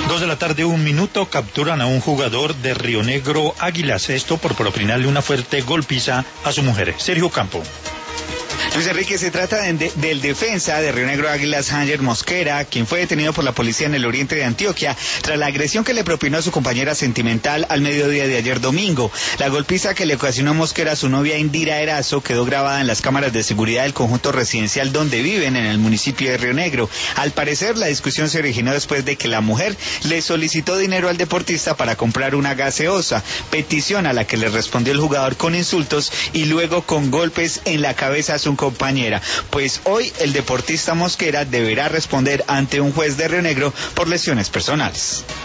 2 de la tarde, 1 minuto, capturan a un jugador de Río Negro Águilas, esto por propinarle una fuerte golpiza a su mujer. Sergio Campo. Luis Enrique, se trata del defensa de Río Negro Águilas, Ángel Mosquera, quien fue detenido por la policía en el oriente de Antioquia tras la agresión que le propinó a su compañera sentimental al mediodía de ayer domingo. La golpiza que le ocasionó Mosquera a su novia Indira Erazo quedó grabada en las cámaras de seguridad del conjunto residencial donde viven en el municipio de Río Negro. Al parecer, la discusión se originó después de que la mujer le solicitó dinero al deportista para comprar una gaseosa, petición a la que le respondió el jugador con insultos y luego con golpes en la cabeza a su compañera. Pues hoy el deportista Mosquera deberá responder ante un juez de Río Negro por lesiones personales.